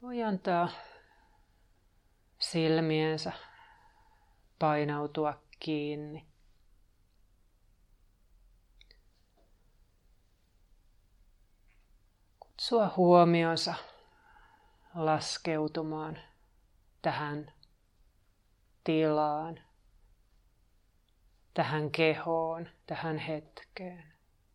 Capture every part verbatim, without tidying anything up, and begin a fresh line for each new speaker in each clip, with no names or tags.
Voi antaa silmiensä painautua kiinni. Kutsua huomionsa laskeutumaan tähän tilaan, tähän kehoon, tähän hetkeen.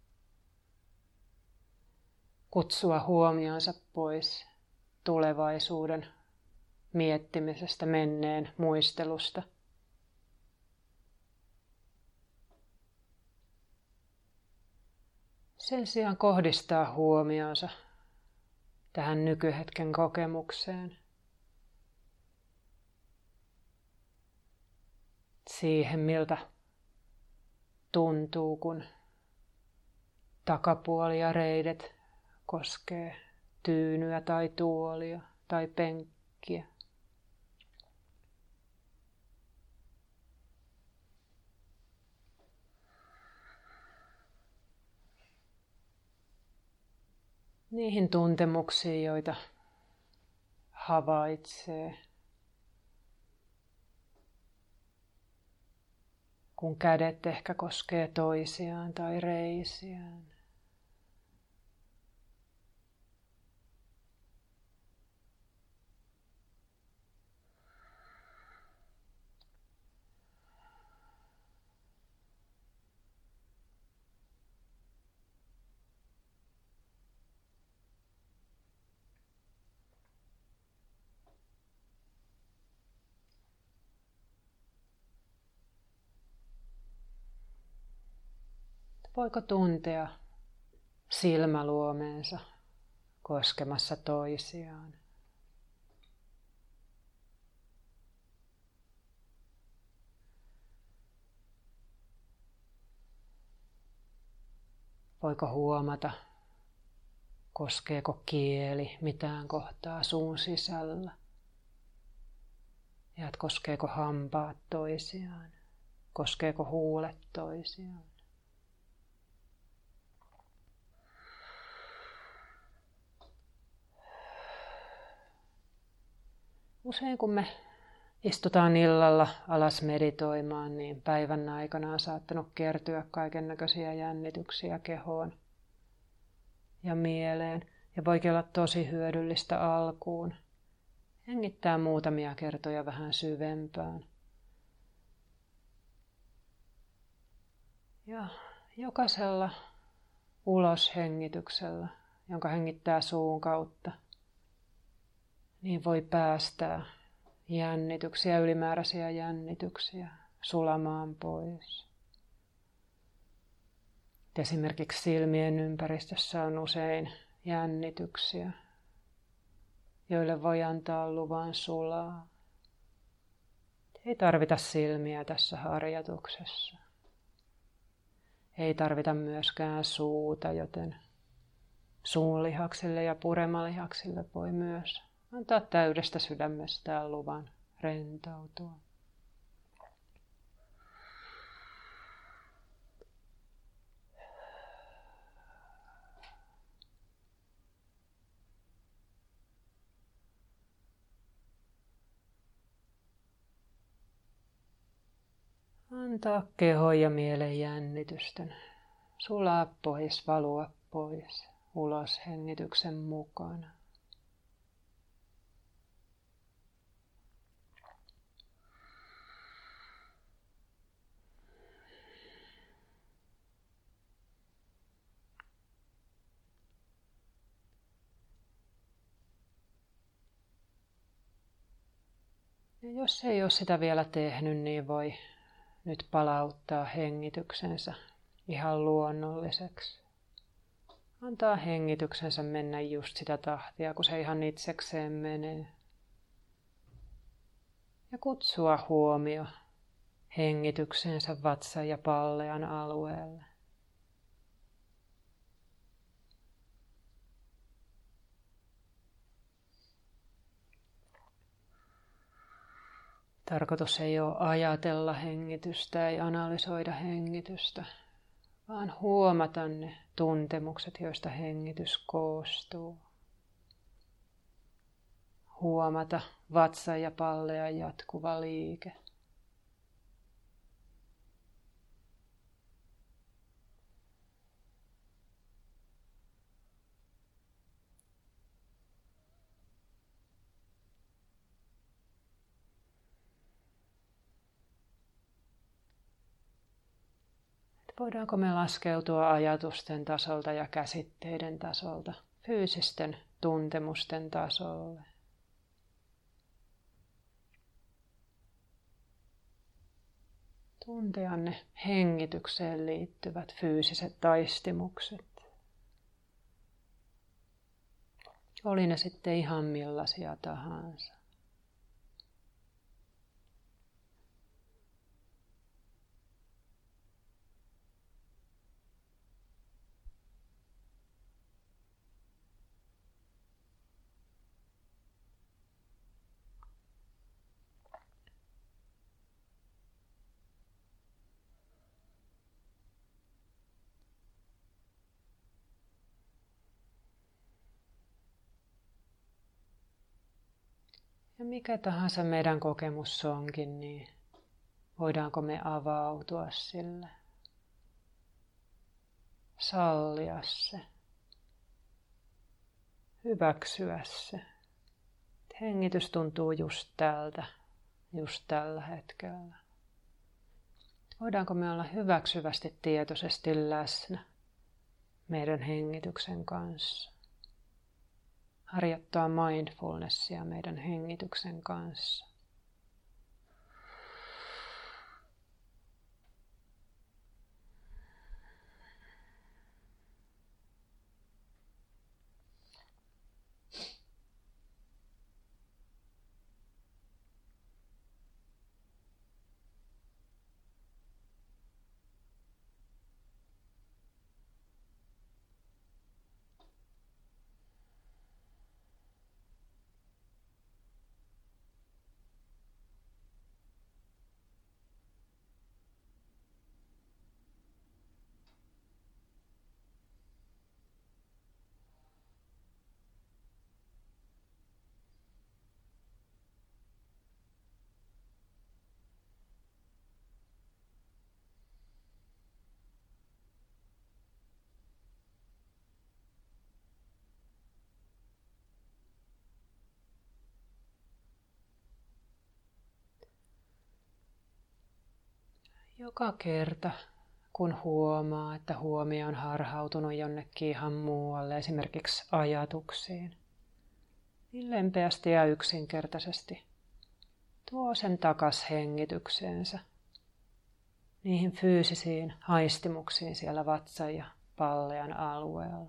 Kutsua huomionsa pois tulevaisuuden miettimisestä, menneen muistelusta. Sen sijaan kohdistaa huomionsa tähän nykyhetken kokemukseen. Siihen, miltä tuntuu, kun takapuoli ja reidet koskee tyynyä tai tuolia tai penkkiä. Niihin tuntemuksiin, joita havaitsee, kun kädet ehkä koskee toisiaan tai reisiään. Voiko tuntea silmäluomeensa koskemassa toisiaan? Voiko huomata, koskeeko kieli mitään kohtaa suun sisällä? Ja että koskeeko hampaat toisiaan? Koskeeko huulet toisiaan? Usein kun me istutaan illalla alas meditoimaan, niin päivän aikana on saattanut kertyä kaikennäköisiä jännityksiä kehoon ja mieleen. Ja voikin olla tosi hyödyllistä alkuun hengittää muutamia kertoja vähän syvempään. Ja jokaisella uloshengityksellä, jonka hengittää suun kautta, niin voi päästää jännityksiä, ylimääräisiä jännityksiä sulamaan pois. Esimerkiksi silmien ympäristössä on usein jännityksiä, joille voi antaa luvan sulaa. Ei tarvita silmiä tässä harjoituksessa. Ei tarvita myöskään suuta, joten suunlihaksille ja puremalihaksille voi myös antaa täydestä sydämestään luvan rentoutua. Antaa kehon ja mielen jännitysten sulaa pois, valua pois, ulos hengityksen mukana. Ja jos ei ole sitä vielä tehnyt, niin voi nyt palauttaa hengityksensä ihan luonnolliseksi. Antaa hengityksensä mennä just sitä tahtia, kun se ihan itsekseen menee. Ja kutsua huomio hengityksensä vatsan ja pallean alueelle. Tarkoitus ei ole ajatella hengitystä, ei analysoida hengitystä, vaan huomata ne tuntemukset, joista hengitys koostuu. huomata vatsan ja pallean jatkuva liike. Voidaanko me laskeutua ajatusten tasolta ja käsitteiden tasolta fyysisten tuntemusten tasolle? Tuntea ne hengitykseen liittyvät fyysiset taistimukset. Oli ne sitten ihan millaisia tahansa. Ja mikä tahansa meidän kokemus onkin, niin voidaanko me avautua sille? Sallia se. Hyväksyä se. Hengitys tuntuu just tältä, just tällä hetkellä. Voidaanko me olla hyväksyvästi tietoisesti läsnä meidän hengityksen kanssa? Harjoittaa mindfulnessia meidän hengityksen kanssa. Joka kerta, kun huomaa, että huomio on harhautunut jonnekin ihan muualle, esimerkiksi ajatuksiin, niin lempeästi ja yksinkertaisesti tuo sen takas hengitykseensä, niihin fyysisiin haistimuksiin siellä vatsan ja pallean alueella.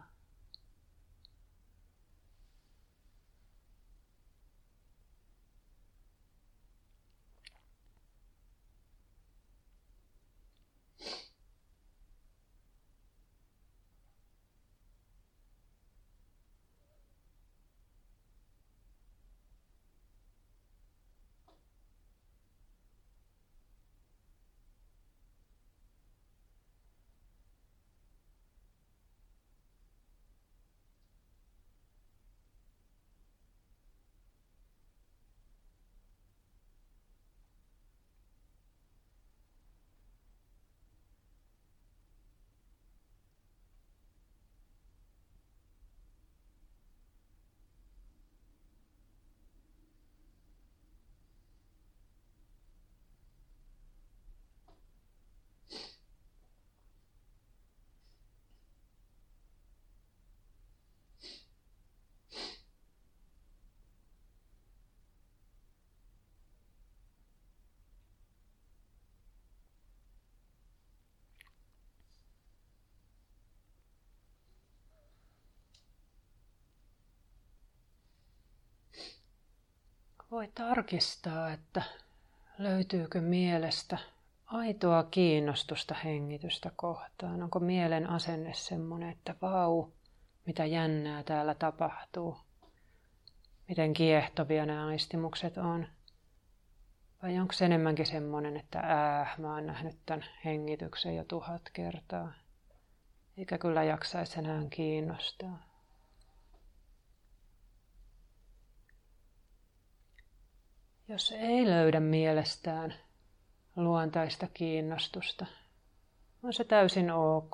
Voi tarkistaa, että löytyykö mielestä aitoa kiinnostusta hengitystä kohtaan. Onko mielen asenne semmoinen, että vau, mitä jännää täällä tapahtuu. Miten kiehtovia nämä aistimukset on. Vai onko se enemmänkin semmoinen, että ääh, mä oon nähnyt tämän hengityksen jo tuhat kertaa. Eikä kyllä jaksaisi enää kiinnostaa. Jos ei löydä mielestään luontaista kiinnostusta, on se täysin ok.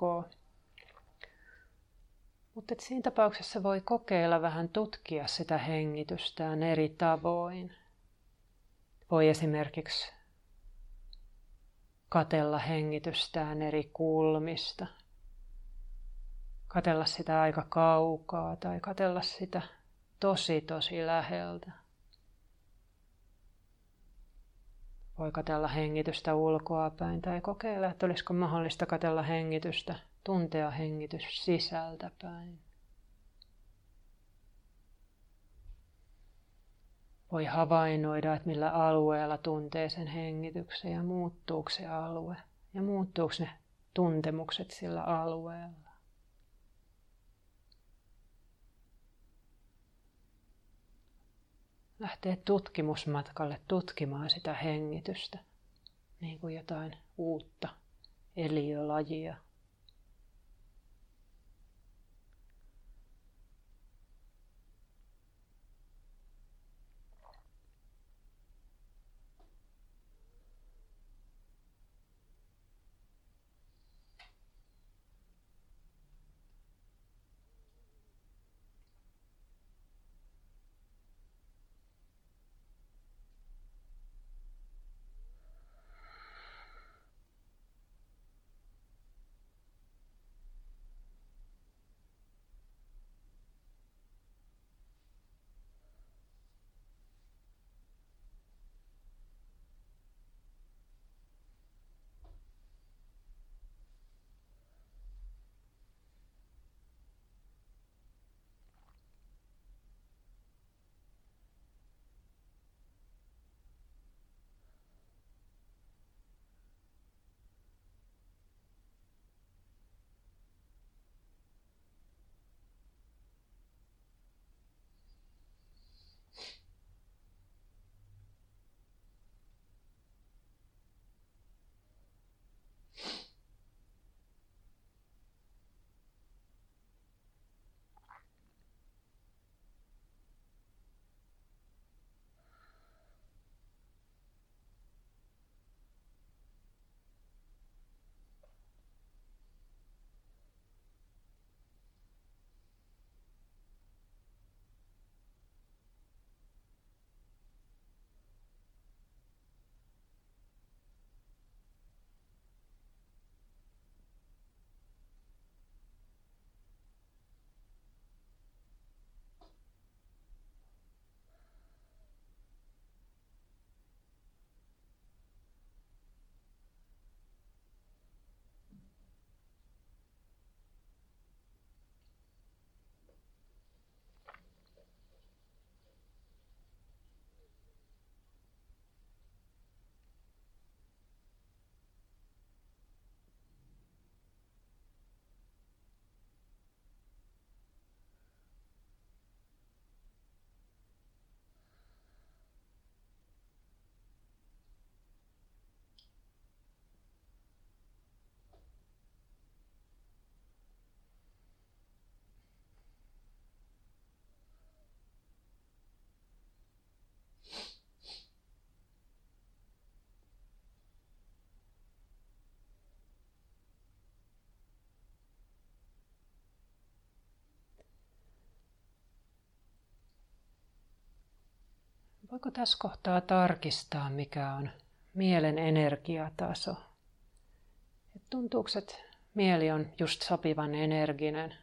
Mutta siinä tapauksessa voi kokeilla vähän tutkia sitä hengitystään eri tavoin. Voi esimerkiksi katella hengitystään eri kulmista. Katella sitä aika kaukaa tai katella sitä tosi tosi läheltä. Voi katella hengitystä ulkoapäin tai kokeilla, että olisiko mahdollista katella hengitystä, tuntea hengitys sisältäpäin. Voi havainnoida, että millä alueella tuntee sen hengityksen ja muuttuuko se alue ja muuttuuko ne tuntemukset sillä alueella. Lähtee tutkimusmatkalle tutkimaan sitä hengitystä, niin kuin jotain uutta eliölajia. Voiko tässä kohtaa tarkistaa, mikä on mielen energiataso? Et tuntuuko, että mieli on just sopivan energinen?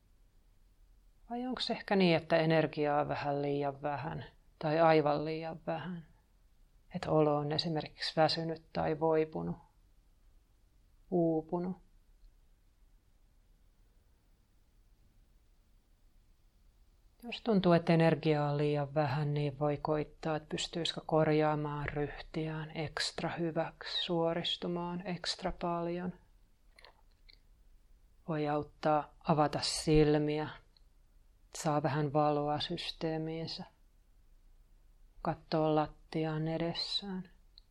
Vai onko se ehkä niin, että energiaa on vähän liian vähän tai aivan liian vähän? Että olo on esimerkiksi väsynyt tai voipunut, uupunut. Jos tuntuu, että energiaa on liian vähän, niin voi koittaa, että pystyisikö korjaamaan ryhtiään ekstra hyväksi, suoristumaan ekstra paljon. Voi auttaa avata silmiä, saa vähän valoa systeemiinsä, katsoa lattiaan edessään.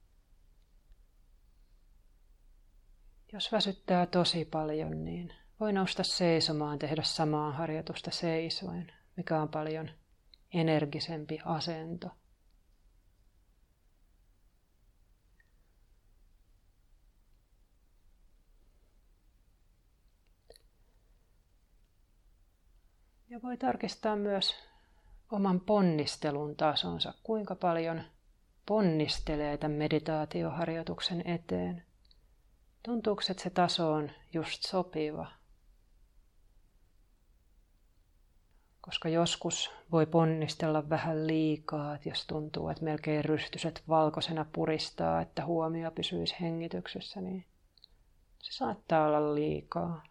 Jos väsyttää tosi paljon, niin voi nousta seisomaan, tehdä samaa harjoitusta seisoen, mikä on paljon energisempi asento. voi tarkistaa myös oman ponnistelun tasonsa, kuinka paljon ponnistelee tämän meditaatioharjoituksen eteen. Tuntuuko, että se taso on just sopiva? Koska joskus voi ponnistella vähän liikaa, että jos tuntuu, että melkein rystyset valkoisena puristaa, että huomio pysyisi hengityksessä, niin se saattaa olla liikaa.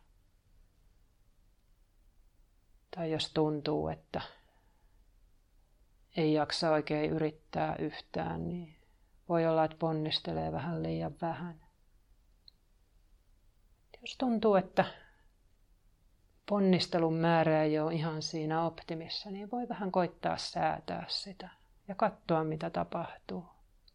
Tai jos tuntuu, että ei jaksa oikein yrittää yhtään, niin voi olla, että ponnistelee vähän liian vähän. Jos tuntuu, että ponnistelun määrä ei ole ihan siinä optimissa, niin voi vähän koittaa säätää sitä ja katsoa, mitä tapahtuu.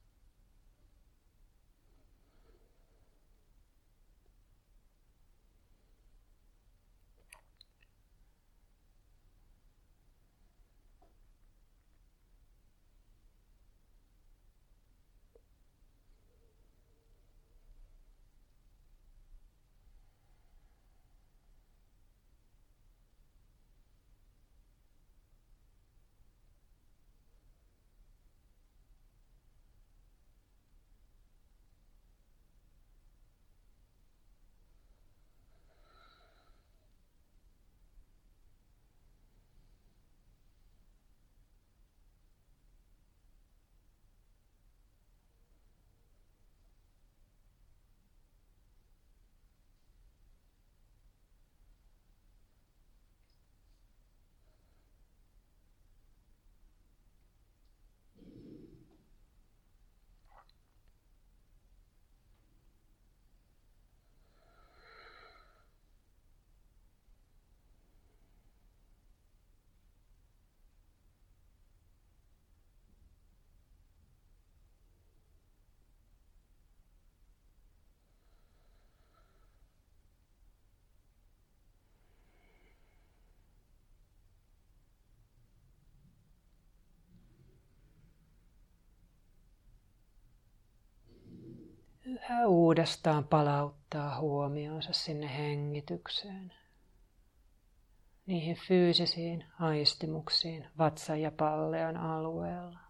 Yhä uudestaan palauttaa huomionsa sinne hengitykseen, niihin fyysisiin aistimuksiin vatsan ja pallean alueella.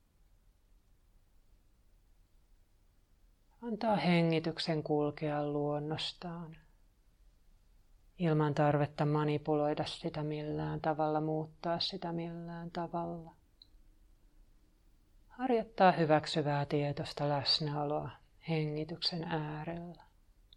Antaa hengityksen kulkea luonnostaan, ilman tarvetta manipuloida sitä millään tavalla, muuttaa sitä millään tavalla. Harjoittaa hyväksyvää tietoista läsnäoloa hengityksen äärellä.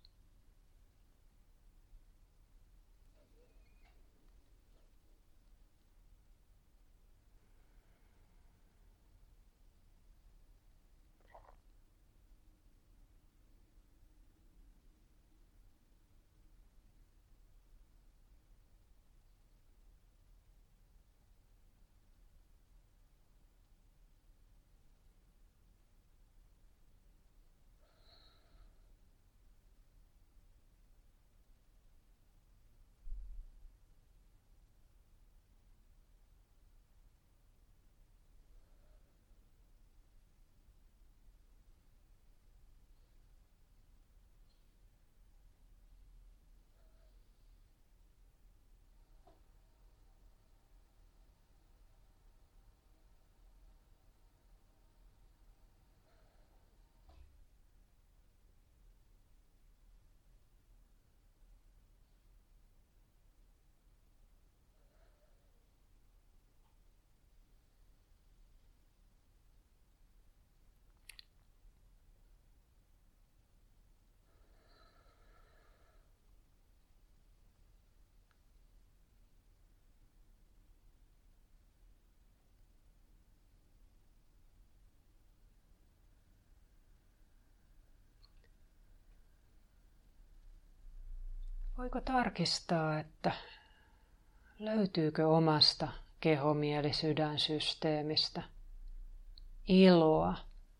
Voiko tarkistaa, että löytyykö omasta keho-mieli-sydänsysteemistä iloa,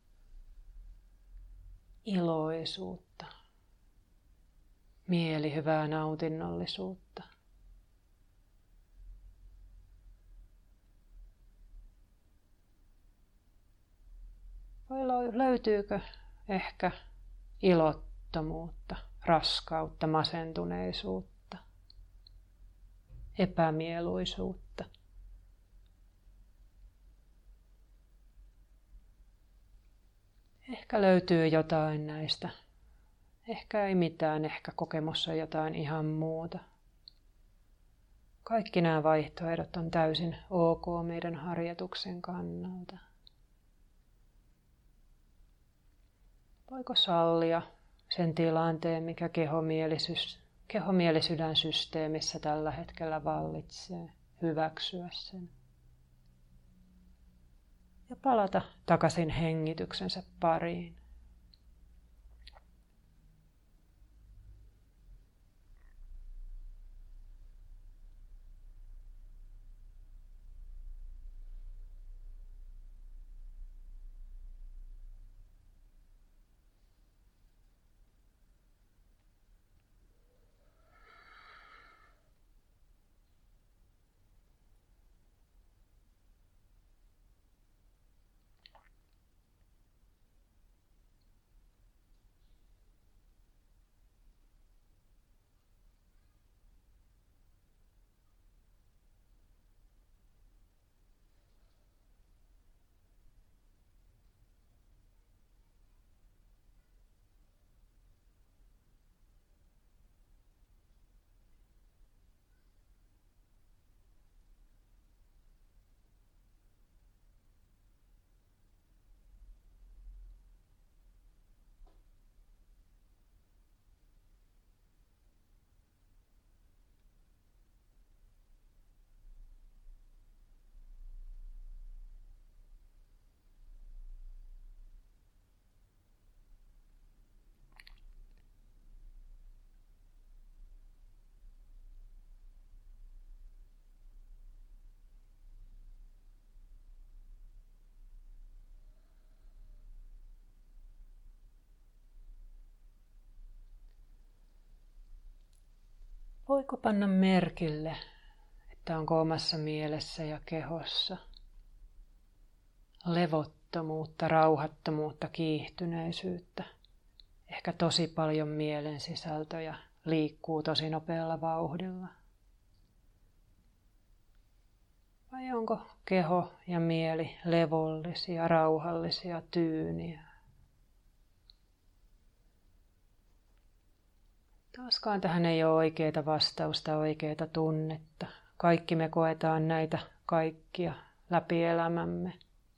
iloisuutta, mielihyvää nautinnollisuutta? Vai löytyykö ehkä ilottomuutta, raskautta, masentuneisuutta, epämieluisuutta? Ehkä löytyy jotain näistä. Ehkä ei mitään, ehkä kokemus on jotain ihan muuta. Kaikki nämä vaihtoehdot on täysin ok meidän harjoituksen kannalta. Voiko sallia sen tilanteen, mikä keho-mieli-sydänsysteemissä tällä hetkellä vallitsee, hyväksyä sen. Ja palata takaisin hengityksensä pariin. Voiko panna merkille, että onko omassa mielessä ja kehossa levottomuutta, rauhattomuutta, kiihtyneisyyttä. Ehkä tosi paljon mielen sisältöjä liikkuu tosi nopealla vauhdilla. Vai onko keho ja mieli levollisia, rauhallisia, tyyniä? Taaskaan tähän ei ole oikeaa vastausta, oikeaa tunnetta. Kaikki me koetaan näitä kaikkia läpi elämämme.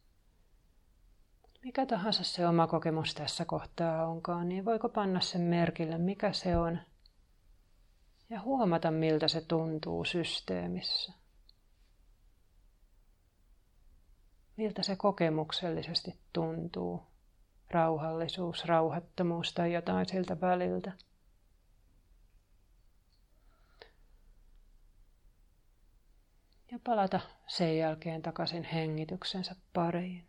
Mikä tahansa se oma kokemus tässä kohtaa onkaan, niin voiko panna sen merkille, mikä se on, ja huomata, miltä se tuntuu systeemissä. Miltä se kokemuksellisesti tuntuu, rauhallisuus, rauhattomuus tai jotain siltä väliltä. Ja palata sen jälkeen takaisin hengityksensä pariin.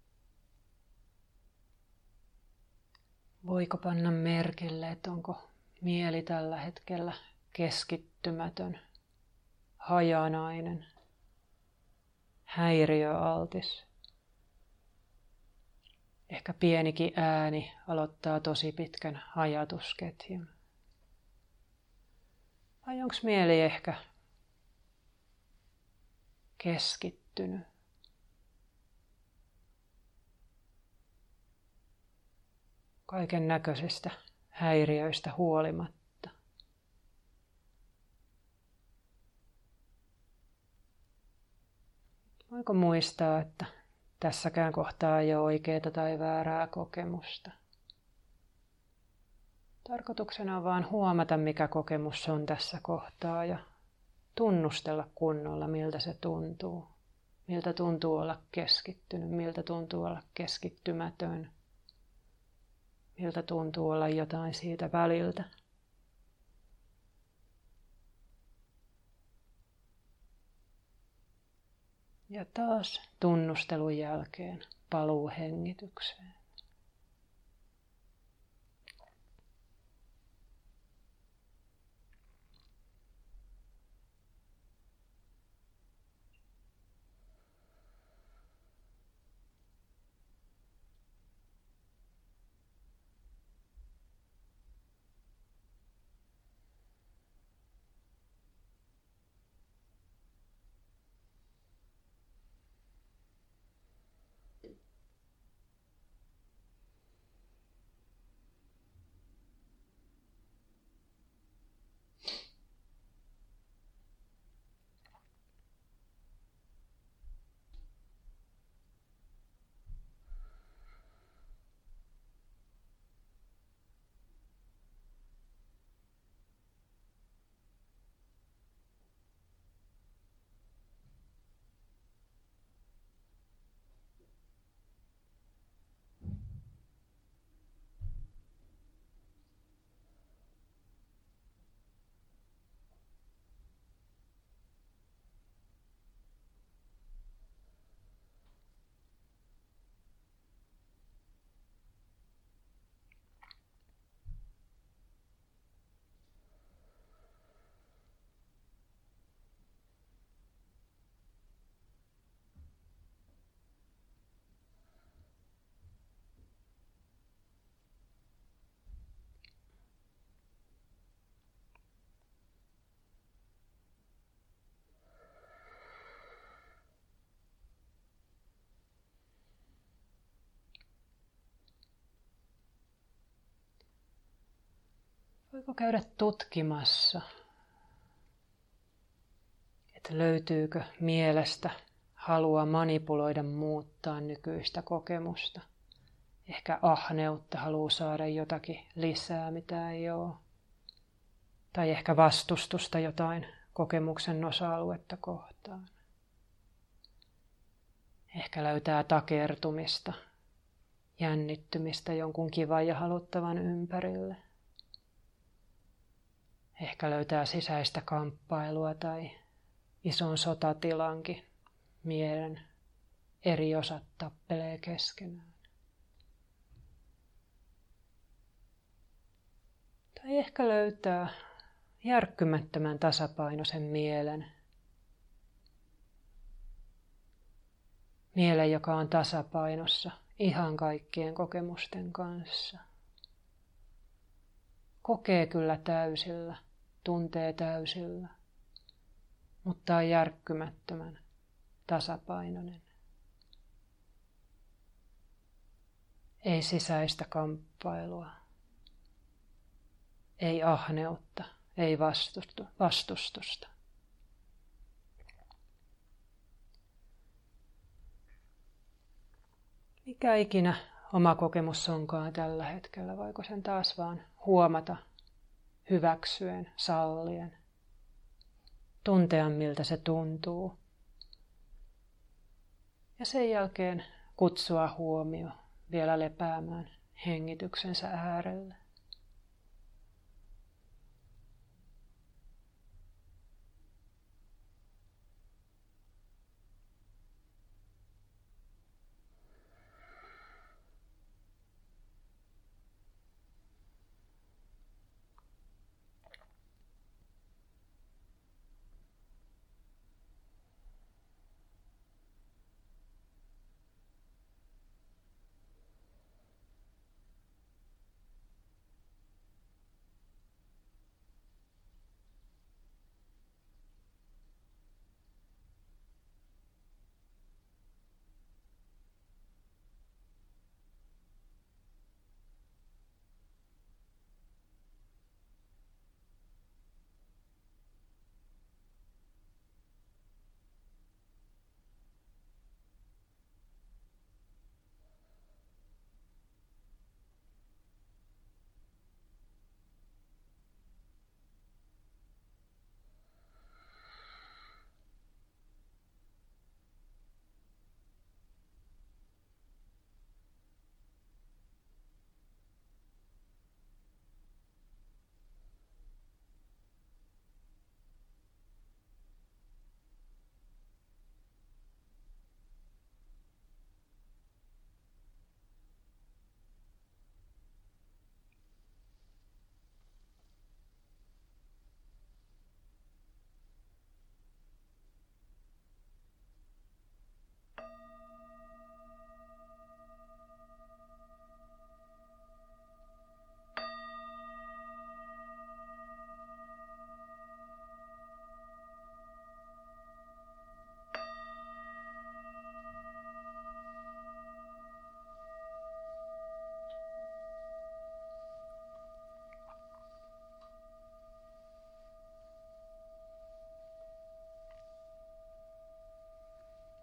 Voiko panna merkille, että onko Mieli tällä hetkellä keskittymätön, hajanainen, häiriöaltis. Ehkä pienikin ääni aloittaa tosi pitkän ajatusketjun. Vai onko mieli ehkä keskittynyt? Kaiken näköisistä häiriöistä huolimatta. Voiko muistaa, että tässäkään kohtaa ei ole oikeaa tai väärää kokemusta? Tarkoituksena on vaan huomata, mikä kokemus on tässä kohtaa ja tunnustella kunnolla, miltä se tuntuu. Miltä tuntuu olla keskittynyt, miltä tuntuu olla keskittymätön, miltä tuntuu olla jotain siitä väliltä. Ja taas tunnustelun jälkeen paluu hengitykseen. Voiko käydä tutkimassa, että löytyykö mielestä halua manipuloida, muuttaa nykyistä kokemusta. Ehkä ahneutta, haluaa saada jotakin lisää, mitä ei ole. Tai ehkä vastustusta jotain kokemuksen osa-aluetta kohtaan. Ehkä löytää takertumista, jännittymistä jonkun kivan ja haluttavan ympärille. Ehkä löytää sisäistä kamppailua tai ison sotatilankin. Mielen eri osat tappelee keskenään. Tai ehkä löytää järkkymättömän tasapainoisen mielen. Mielen, joka on tasapainossa ihan kaikkien kokemusten kanssa. Kokee kyllä täysillä, tuntee täysillä, mutta on järkkymättömän tasapainoinen. Ei sisäistä kamppailua, ei ahneutta, ei vastustusta. Mikä ikinä oma kokemus onkaan tällä hetkellä, voiko sen taas vaan huomata hyväksyen, sallien, tuntea miltä se tuntuu. Ja sen jälkeen kutsua huomio vielä lepäämään hengityksensä äärelle.